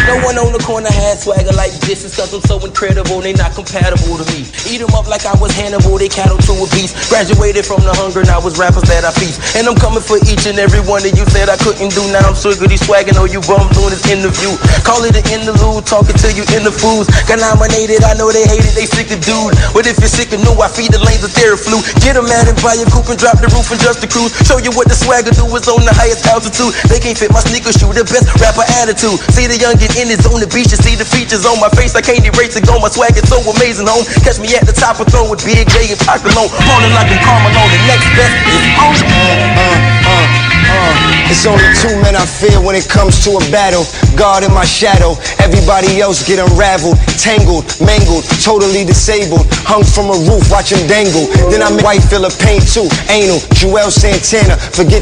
No one on the corner had swagger like this. It's cause I'm so incredible, they not compatible to me. Eat them up like I was Hannibal, they cattle to a beast. Graduated from the hunger, now it's rappers that I feast. And I'm coming for each and every one of you said I couldn't do. Now I'm swiggity swagging, oh you bum doing this interview. Call it an interlude, talking to you in the foods. Got nominated, I know they hate it, they sick of dude. But if you're sick of new, I feed the lanes of Theraflu. Get them mad and buy a coupe and drop the roof and just the cruise. Show you what the swagger do is on the highest altitude. They can't fit my sneakers, shoe the best rapper attitude. See the youngin' in his on the beach, you see the features on my face. I can't erase it, go my swag is so amazing, home. Catch me at the top of throne with Big J and Pac alone. Ballin' like I'm Carmelo, the next best is on. It's only two men I fear when it comes to a battle. God in my shadow, everybody else get unraveled, tangled, mangled, totally disabled. Hung from a roof, watch him dangle. Then I make white feel a pain too, anal, Joel Santana. Forget